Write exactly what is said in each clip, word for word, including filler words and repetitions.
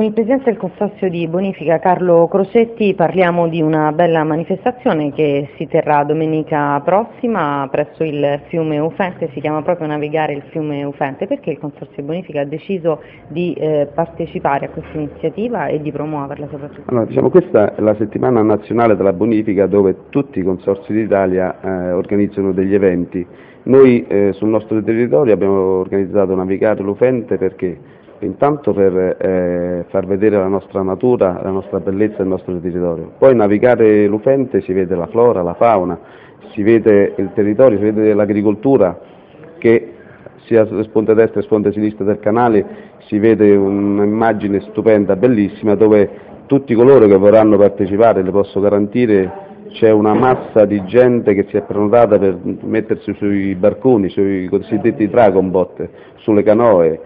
Con il Presidente del Consorzio di Bonifica, Carlo Crocetti, parliamo di una bella manifestazione che si terrà domenica prossima presso il fiume Ufente, si chiama proprio Navigare il fiume Ufente. Perché il Consorzio di Bonifica ha deciso di eh, partecipare a questa iniziativa e di promuoverla soprattutto? Allora, diciamo, questa è la settimana nazionale della bonifica dove tutti i consorzi d'Italia eh, organizzano degli eventi. Noi eh, sul nostro territorio abbiamo organizzato Navigare l'Ufente perché intanto per eh, far vedere la nostra natura, la nostra bellezza, il nostro territorio. Poi navigare l'Ufente si vede la flora, la fauna, si vede il territorio, si vede l'agricoltura che sia sulle sponde destra e sponde sinistra del canale si vede un'immagine stupenda, bellissima, dove tutti coloro che vorranno partecipare, le posso garantire, c'è una massa di gente che si è prenotata per mettersi sui barconi, sui cosiddetti dragon boat, sulle canoe,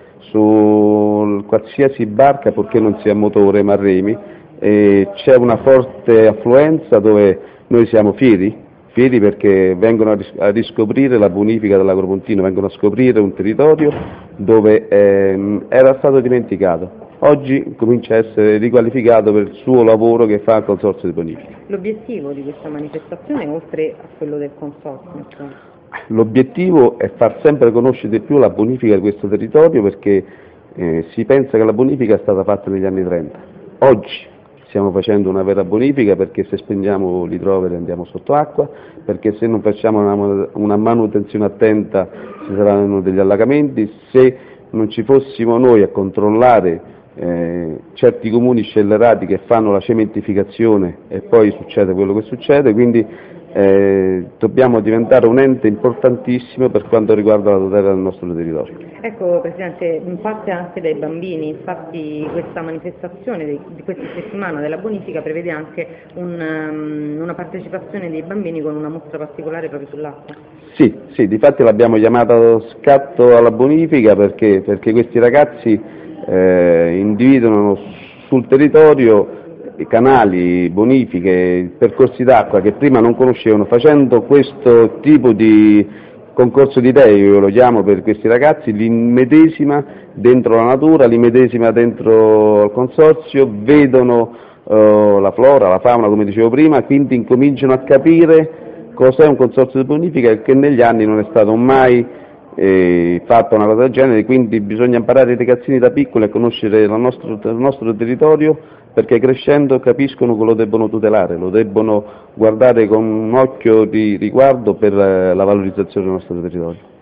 su qualsiasi barca purché non sia a motore ma a remi, e c'è una forte affluenza dove noi siamo fieri, fieri perché vengono a, ris- a riscoprire la bonifica dell'Agropontino, vengono a scoprire un territorio dove ehm, era stato dimenticato. Oggi comincia a essere riqualificato per il suo lavoro che fa al Consorzio di Bonifica. L'obiettivo di questa manifestazione, oltre a quello del Consorzio? L'obiettivo è far sempre conoscere di più la bonifica di questo territorio perché eh, si pensa che la bonifica è stata fatta negli anni trenta. Oggi stiamo facendo una vera bonifica perché se spendiamo l'idrovere andiamo sotto acqua, perché se non facciamo una, una manutenzione attenta ci saranno degli allagamenti, se non ci fossimo noi a controllare eh, certi comuni scellerati che fanno la cementificazione e poi succede quello che succede, quindi Eh, dobbiamo diventare un ente importantissimo per quanto riguarda la tutela del nostro territorio. Ecco Presidente, in parte anche dai bambini, infatti questa manifestazione di, di questa settimana della bonifica prevede anche un, um, una partecipazione dei bambini con una mostra particolare proprio sull'acqua. Sì, sì, difatti l'abbiamo chiamata scatto alla bonifica perché, perché questi ragazzi eh, individuano sul territorio canali, bonifiche, percorsi d'acqua che prima non conoscevano, facendo questo tipo di concorso di idee, io lo chiamo per questi ragazzi, li immedesima dentro la natura, li immedesima dentro il consorzio, vedono uh, la flora, la fauna, come dicevo prima, quindi incominciano a capire cos'è un consorzio di bonifica che negli anni non è stato mai eh, fatta una cosa del genere, quindi bisogna imparare i ragazzini da piccoli a conoscere la nostro, il nostro territorio perché crescendo capiscono che lo debbono tutelare, lo debbono guardare con un occhio di riguardo per la valorizzazione del nostro territorio.